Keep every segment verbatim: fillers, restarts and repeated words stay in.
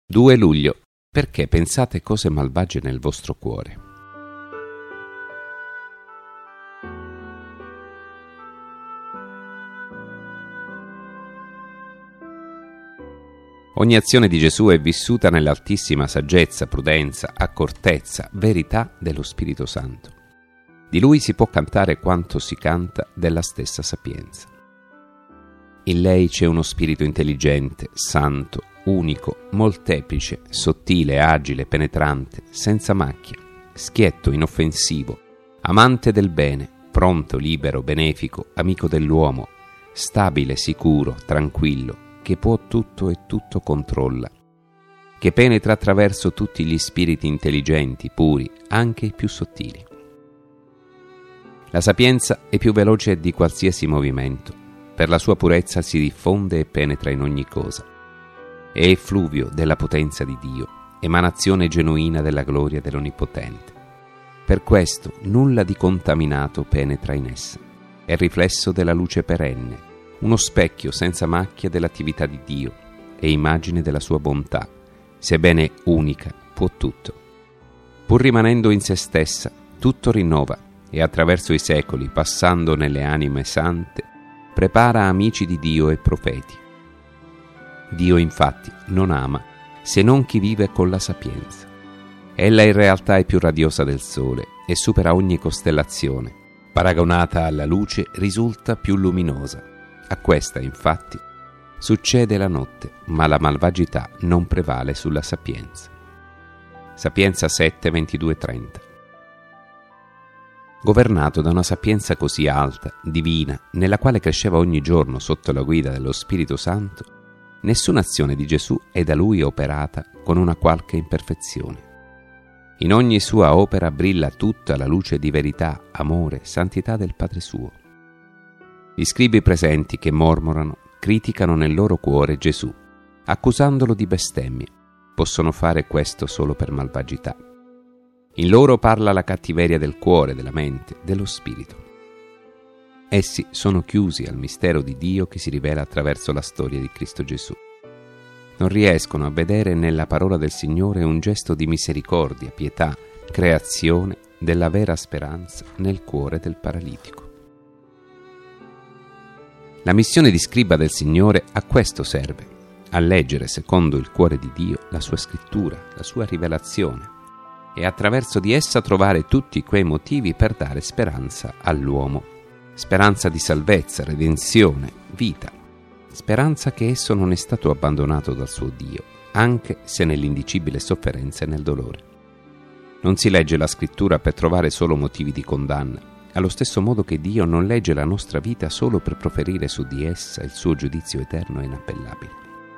due luglio. Perché pensate cose malvagie nel vostro cuore? Ogni azione di Gesù è vissuta nell'altissima saggezza, prudenza, accortezza, verità dello Spirito Santo. Di Lui si può cantare quanto si canta della stessa sapienza. In lei c'è uno spirito intelligente, santo, unico, molteplice, sottile, agile, penetrante, senza macchia, schietto, inoffensivo, amante del bene, pronto, libero, benefico, amico dell'uomo, stabile, sicuro, tranquillo, che può tutto e tutto controlla, che penetra attraverso tutti gli spiriti intelligenti, puri, anche i più sottili. La sapienza è più veloce di qualsiasi movimento, per la sua purezza si diffonde e penetra in ogni cosa. È effluvio della potenza di Dio, emanazione genuina della gloria dell'Onnipotente. Per questo nulla di contaminato penetra in essa. È riflesso della luce perenne, uno specchio senza macchia dell'attività di Dio e immagine della sua bontà, sebbene unica, può tutto. Pur rimanendo in se stessa, tutto rinnova e attraverso i secoli, passando nelle anime sante, prepara amici di Dio e profeti. Dio infatti non ama se non chi vive con la sapienza. Ella in realtà è più radiosa del sole e supera ogni costellazione. Paragonata alla luce risulta più luminosa. A questa, infatti, succede la notte, ma la malvagità non prevale sulla sapienza. Sapienza sette, ventidue trenta. Governato da una sapienza così alta, divina, nella quale cresceva ogni giorno sotto la guida dello Spirito Santo, nessuna azione di Gesù è da Lui operata con una qualche imperfezione. In ogni sua opera brilla tutta la luce di verità, amore, santità del Padre suo. Gli scribi presenti che mormorano, criticano nel loro cuore Gesù, accusandolo di bestemmie. Possono fare questo solo per malvagità. In loro parla la cattiveria del cuore, della mente, dello spirito. Essi sono chiusi al mistero di Dio che si rivela attraverso la storia di Cristo Gesù. Non riescono a vedere nella parola del Signore un gesto di misericordia, pietà, creazione della vera speranza nel cuore del paralitico. La missione di scriba del Signore a questo serve, a leggere secondo il cuore di Dio la sua scrittura, la sua rivelazione, e attraverso di essa trovare tutti quei motivi per dare speranza all'uomo, speranza di salvezza, redenzione, vita, speranza che esso non è stato abbandonato dal suo Dio, anche se nell'indicibile sofferenza e nel dolore. Non si legge la scrittura per trovare solo motivi di condanna, allo stesso modo che Dio non legge la nostra vita solo per proferire su di essa il suo giudizio eterno e inappellabile.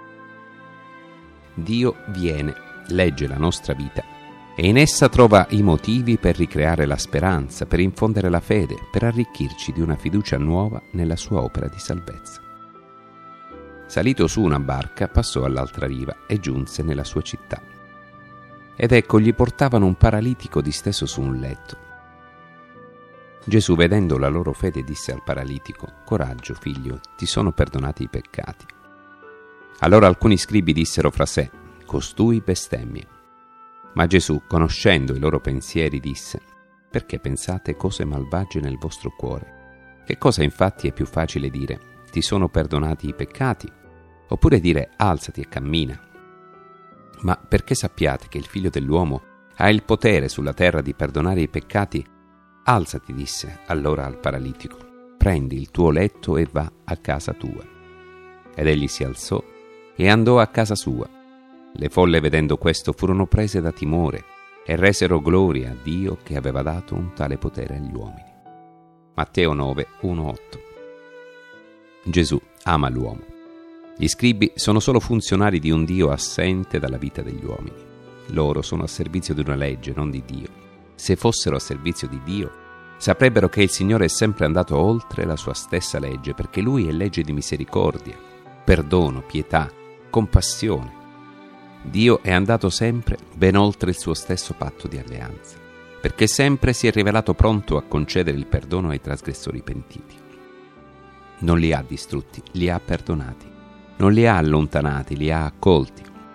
Dio viene, legge la nostra vita e in essa trova i motivi per ricreare la speranza, per infondere la fede, per arricchirci di una fiducia nuova nella sua opera di salvezza. Salito su una barca, passò all'altra riva e giunse nella sua città. Ed ecco gli portavano un paralitico disteso su un letto. Gesù, vedendo la loro fede, disse al paralitico: «Coraggio, figlio, ti sono perdonati i peccati». Allora alcuni scribi dissero fra sé: «Costui bestemmia». Ma Gesù, conoscendo i loro pensieri, disse: «Perché pensate cose malvagie nel vostro cuore? Che cosa infatti è più facile dire: ti sono perdonati i peccati, oppure dire: alzati e cammina? Ma perché sappiate che il Figlio dell'uomo ha il potere sulla terra di perdonare i peccati, alzati, disse allora al paralitico, prendi il tuo letto e va a casa tua. Ed egli si alzò e andò a casa sua. Le folle, vedendo questo, furono prese da timore e resero gloria a Dio che aveva dato un tale potere agli uomini. Matteo nove, uno otto. Gesù ama l'uomo. Gli scribi sono solo funzionari di un Dio assente dalla vita degli uomini. Loro sono a servizio di una legge, non di Dio. Se fossero a servizio di Dio, saprebbero che il Signore è sempre andato oltre la sua stessa legge, perché Lui è legge di misericordia, perdono, pietà, compassione. Dio è andato sempre ben oltre il suo stesso patto di alleanza, perché sempre si è rivelato pronto a concedere il perdono ai trasgressori pentiti. Non li ha distrutti, li ha perdonati. Non li ha allontanati, li ha accolti.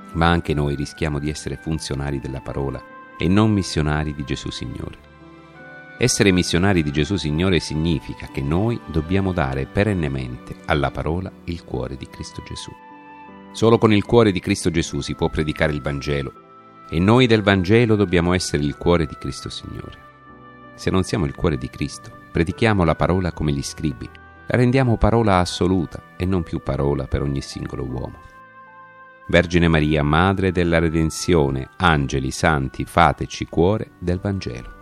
ma anche noi rischiamo di essere funzionari della parola e non missionari di Gesù Signore. Essere missionari di Gesù Signore significa che noi dobbiamo dare perennemente alla parola il cuore di Cristo Gesù. Solo con il cuore di Cristo Gesù si può predicare il Vangelo e noi del Vangelo dobbiamo essere il cuore di Cristo Signore. Se non siamo il cuore di Cristo, predichiamo la parola come gli scribi, la rendiamo parola assoluta e non più parola per ogni singolo uomo. Vergine Maria, Madre della Redenzione, angeli, santi, fateci cuore del Vangelo.